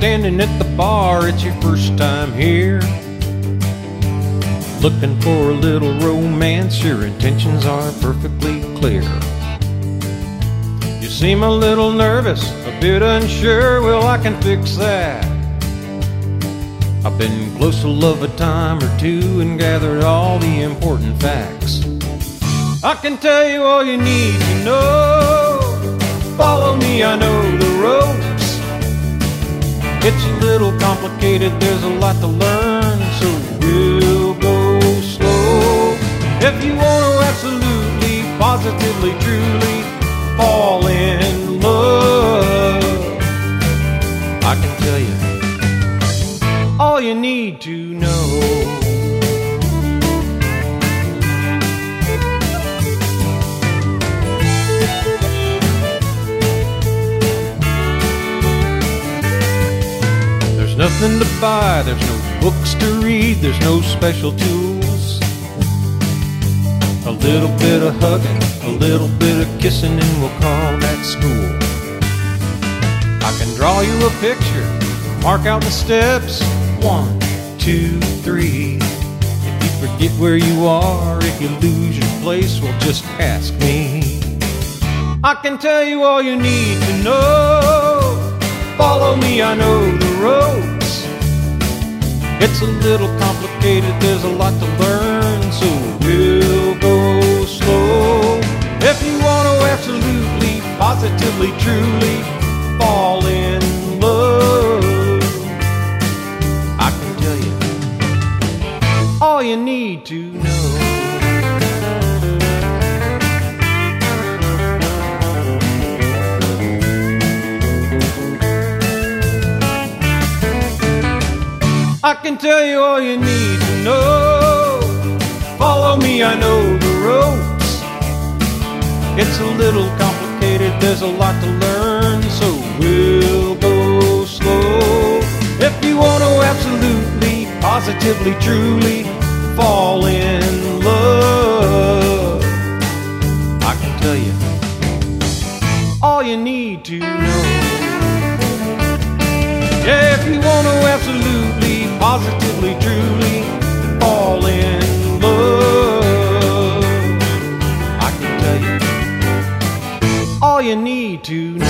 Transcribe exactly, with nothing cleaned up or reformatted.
standing at the bar, it's your first time here. Looking for a little romance, your intentions are perfectly clear. You seem a little nervous, a bit unsure, well I can fix that. I've been close to love a time or two and gathered all the important facts. I can tell you all you need to know. Follow me, I know the ropes. It's a little complicated, there's a lot to learn, so we'll go slow. If you want to absolutely, positively, truly fall in love, I can tell you all you need to know. There's nothing to buy, there's no books to read, there's no special tools. A little bit of hugging, a little bit of kissing, and we'll call that school. I can draw you a picture, mark out the steps, one, two, three. If you forget where you are, if you lose your place, well just ask me. I can tell you all you need to know. Follow me, I know the ropes. It's a little complicated, there's a lot to learn, so we'll go slow. If you want to absolutely, positively, truly fall in love, I can tell you all you need to know. I can tell you all you need to know. Follow me, I know the ropes. It's a little complicated, there's a lot to learn, so we'll go slow. If you want to absolutely, positively, truly fall in love, I can tell you all you need to know. Yeah, if you want to absolutely, positively, truly fall in love, I can tell you all you need to know.